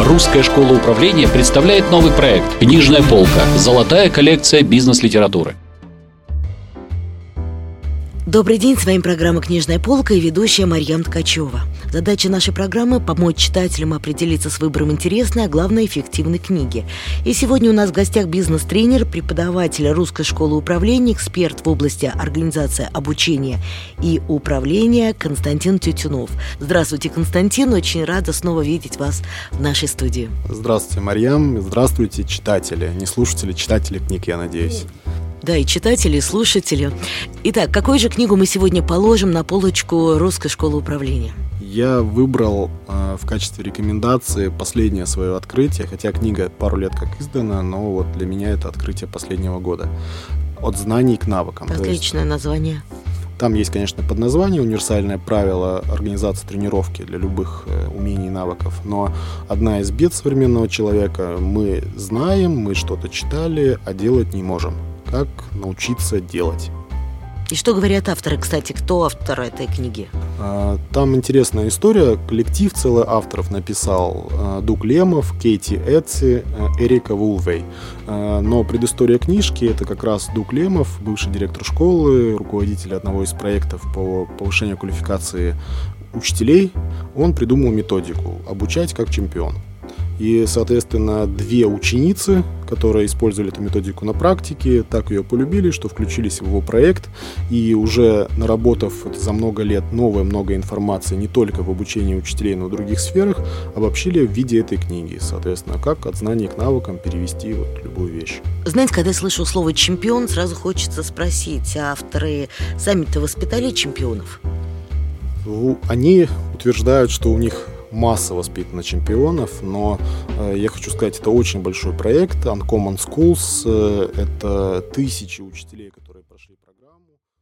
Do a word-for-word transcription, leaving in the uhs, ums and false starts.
«Русская школа управления» представляет новый проект «Книжная полка. Золотая коллекция бизнес-литературы». Добрый день, с вами программа «Книжная полка» и ведущая Марьям Ткачева. Задача нашей программы – помочь читателям определиться с выбором интересной, а главное – эффективной книги. И сегодня у нас в гостях бизнес-тренер, преподаватель Русской школы управления, эксперт в области организации обучения и управления Константин Тютюнов. Здравствуйте, Константин, очень рада снова видеть вас в нашей студии. Здравствуйте, Марьям, здравствуйте, читатели, не слушатели, читатели книг, я надеюсь. Да, и читатели, и слушатели. Итак, какую же книгу мы сегодня положим на полочку Русской школы управления? Я выбрал э, в качестве рекомендации последнее свое открытие, хотя книга пару лет как издана, но вот для меня это открытие последнего года. «От знаний к навыкам». Отличное есть, название. Там есть, конечно, подназвание «Универсальное правило организации тренировки для любых э, умений и навыков», но одна из бед современного человека – мы знаем, мы что-то читали, а делать не можем. Как научиться делать. И что говорят авторы, кстати, кто автор этой книги? Там интересная история. Коллектив целый авторов написал Дуг Лемов, Кейти Эдси, Эрика Вулвей. Но предыстория книжки — это как раз Дуг Лемов, бывший директор школы, руководитель одного из проектов по повышению квалификации учителей. Он придумал методику «Обучать как чемпион». И, соответственно, две ученицы, которые использовали эту методику на практике, так ее полюбили, что включились в его проект. И уже наработав за много лет новое много информации не только в обучении учителей, но и в других сферах, обобщили в виде этой книги. Соответственно, как от знаний к навыкам перевести вот любую вещь. Знаете, когда я слышу слово «чемпион», сразу хочется спросить, а авторы сами-то воспитали чемпионов? Они утверждают, что у них масса воспитана чемпионов, но э, я хочу сказать, это очень большой проект. Uncommon Schools, э, это тысячи учителей, которые прошли программу.